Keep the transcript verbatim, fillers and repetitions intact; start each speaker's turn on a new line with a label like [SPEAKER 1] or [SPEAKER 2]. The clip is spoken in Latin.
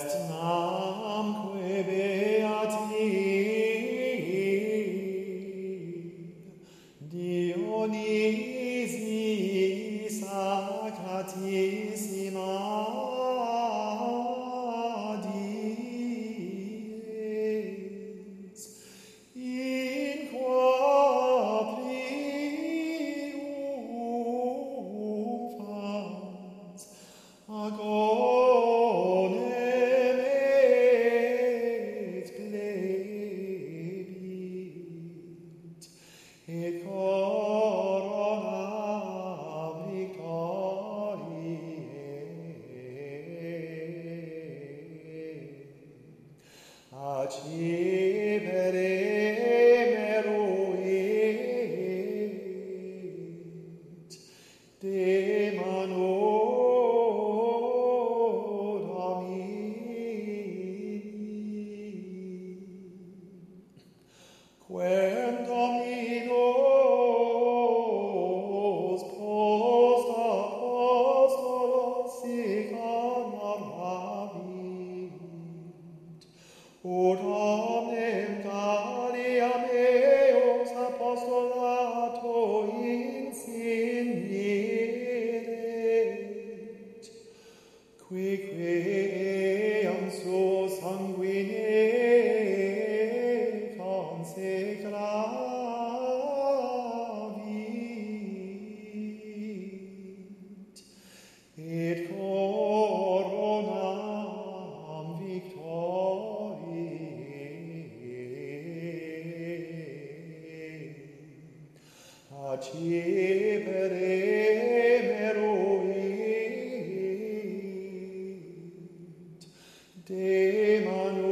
[SPEAKER 1] est namque beati Dionysi sacratissima dies, in qua triumphans agonem et plebit, et corona victoriae accipere meruit de mano Quem Dominos post apostolos sic amaravit, ut omnem Galliam eos apostolato insigniret, quique eam suo sanguine consecravit, et coronam victoriae accipere meruit de manu